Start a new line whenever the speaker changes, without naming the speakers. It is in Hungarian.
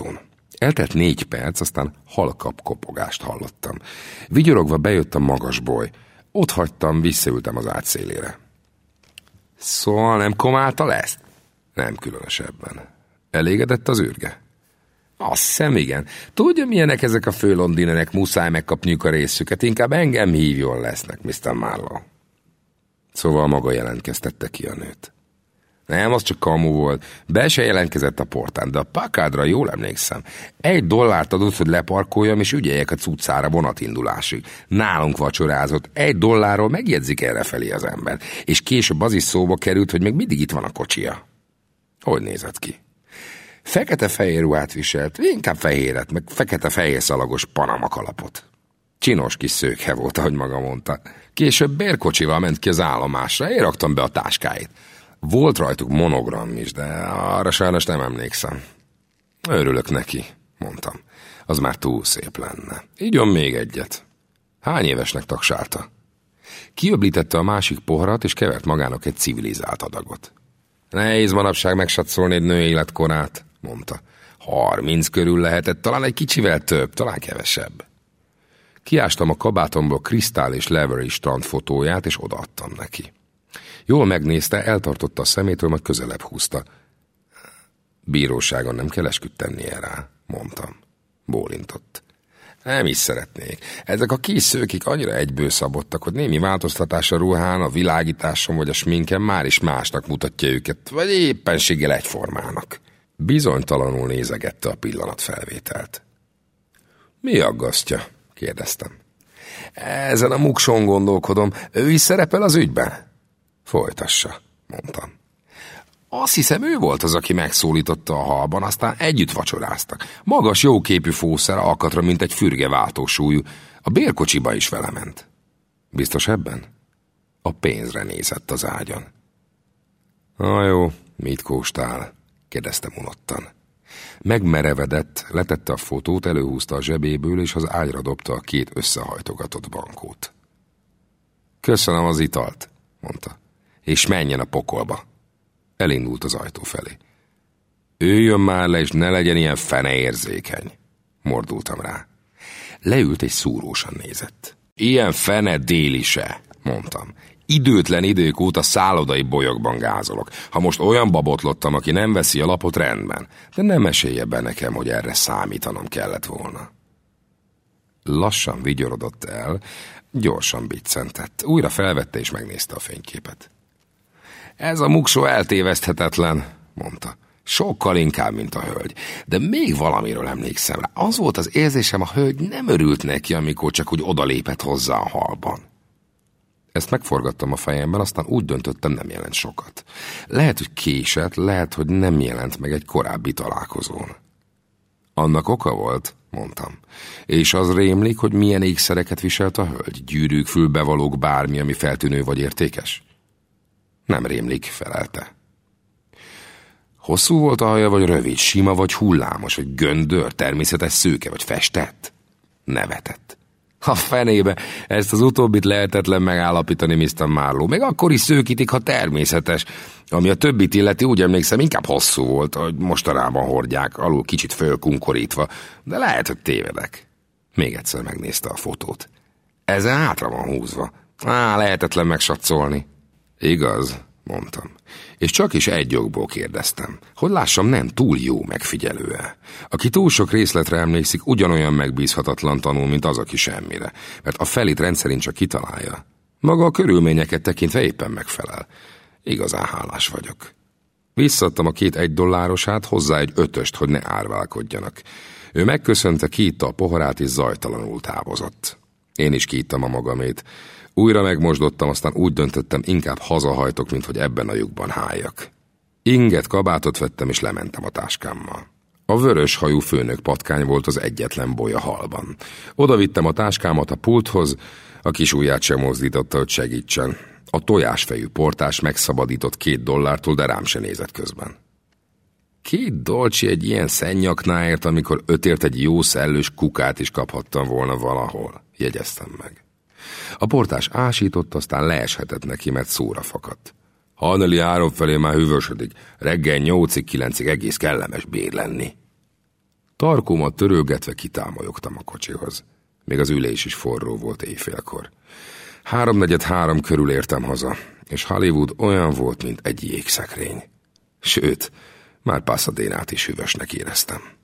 ajtón. Eltelt 4 perc, aztán halkabb kopogást hallottam. Vigyorogva bejött a magas boly. Ott hagytam, visszaültem az ágy szélére. Szóval nem komálta ezt? Nem különösebben. Elégedett az űrge? Azt hiszem, igen. Tudja, milyenek ezek a főlondinerek, muszáj megkapniuk a részüket, inkább engem hívjon lesznek, Mr. Marlowe. Szóval maga jelentkeztette ki a nőt. Nem, az csak kamu volt. Be se jelentkezett a portán, de a Packardra jól emlékszem. $1 adott, hogy leparkoljam, és ügyeljek a cuccára vonatindulásig. Nálunk vacsorázott. $1 megjegyzik errefelé az ember. És később az is szóba került, hogy még mindig itt van a kocsia. Hogy nézett ki? Fekete-fehér ruhát viselt, inkább fehéret, meg fekete-fehér szalagos panama kalapot. Csinos kis szőke volt, ahogy maga mondta. Később bérkocsival ment ki az állomásra, én raktam be a táskáit. Volt rajtuk monogram is, de arra sajnos nem emlékszem. Örülök neki, mondtam. Az már túl szép lenne. Igyon még egyet. Hány évesnek tagsálta? Kiöblítette a másik poharat, és kevert magának egy civilizált adagot. Nehéz manapság megsatszolni egy nő életkorát, mondta. 30 körül lehetett, talán egy kicsivel több, talán kevesebb. Kiástam a kabátomból Crystal és Lavery strand fotóját, és odaadtam neki. Jól megnézte, eltartotta a szemétől, majd közelebb húzta. Bíróságon nem kell esküt tennie rá, mondtam. Bólintott. Nem is szeretnék. Ezek a kis szőkik annyira egyből szabottak, hogy némi változtatás a ruhán, a világításon vagy a sminken már is másnak mutatja őket, vagy éppenséggel egyformának. Bizonytalanul nézegette a pillanatfelvételt. Mi aggasztja? Kérdeztem. Ezen a mukson gondolkodom. Ő is szerepel az ügyben? Folytassa, mondtam. Azt hiszem, ő volt az, aki megszólította a hallban, aztán együtt vacsoráztak. Magas, jóképű fószer, alkatra, mint egy fürge váltósúlyú. A bérkocsiba is vele ment. Biztos ebben? A pénzre nézett az ágyon. Na jó, mit kóstál? Kérdeztem unottan. Megmerevedett, letette a fotót, előhúzta a zsebéből, és az ágyra dobta a 2 összehajtogatott bankót. Köszönöm az italt, mondta, és menjen a pokolba. Elindult az ajtó felé. Üljön már le, és ne legyen ilyen feneérzékeny, mordultam rá. Leült és szúrósan nézett. Ilyen fene déli se, mondtam. Időtlen idők óta szállodai bolyokban gázolok. Ha most olyan babotlottam, aki nem veszi a lapot, rendben, de nem mesélje be nekem, hogy erre számítanom kellett volna. Lassan vigyorodott el, gyorsan biccentett. Újra felvette és megnézte a fényképet. Ez a muksó eltéveszthetetlen, mondta. Sokkal inkább, mint a hölgy. De még valamiről emlékszem rá. Az volt az érzésem, a hölgy nem örült neki, amikor csak úgy odalépett hozzá a hallban. Ezt megforgattam a fejemben, aztán úgy döntöttem, nem jelent sokat. Lehet, hogy késett, lehet, hogy nem jelent meg egy korábbi találkozón. Annak oka volt, mondtam. És az rémlik, hogy milyen ékszereket viselt a hölgy? Gyűrűk, fülbevalók, bármi, ami feltűnő vagy értékes? Nem rémlik, felelte. Hosszú volt a haja, vagy rövid, sima, vagy hullámos, vagy göndör, természetes szőke, vagy festett? Nevetett. A fenébe, ezt az utóbbit lehetetlen megállapítani, Mr. Marlowe. Még akkor is szőkítik, ha természetes. Ami a többit illeti, úgy emlékszem, inkább hosszú volt, hogy mostanában hordják, alul kicsit fölkunkorítva, de lehet, hogy tévedek. Még egyszer megnézte a fotót. Ezen hátra van húzva. Lehetetlen megsatszolni. Igaz, mondtam. És csak is egy jogból kérdeztem. Hogy lássam, nem túl jó megfigyelő-e. Aki túl sok részletre emlékszik, ugyanolyan megbízhatatlan tanul, mint az, aki semmire. Mert a felit rendszerint csak kitalálja. Maga a körülményeket tekintve éppen megfelel. Igazán hálás vagyok. Visszadtam a 2 $1, hozzá egy 5-öst, hogy ne árválkodjanak. Ő megköszönte, kiitta a poharát, és zajtalanul távozott. Én is kiittam a magamét. Újra megmosdottam, aztán úgy döntöttem, inkább hazahajtok, mint hogy ebben a lyukban háljak. Inget, kabátot vettem, és lementem a táskámmal. A vörös hajú főnök patkány volt az egyetlen boly a hallban. Oda vittem a táskámat a pulthoz, a kis ujját sem mozdította, hogy segítsen. A tojásfejű portás megszabadított $2, de rám se nézett közben. $2 egy ilyen szennyaknáért, amikor 5-ért egy jó szellős kukát is kaphattam volna valahol, jegyeztem meg. A portás ásított, aztán leeshetett neki, mert szóra fakadt. Hajnali 3 felé már hűvösödik, reggel 8-9-ig egész kellemes bír lenni. Tarkómat törölgetve kitámolyogtam a kocsihoz. Még az ülés is forró volt éjfélkor. 3:43 körül értem haza, és Hollywood olyan volt, mint egy jégszekrény. Sőt, már Pasadénát is hűvösnek éreztem.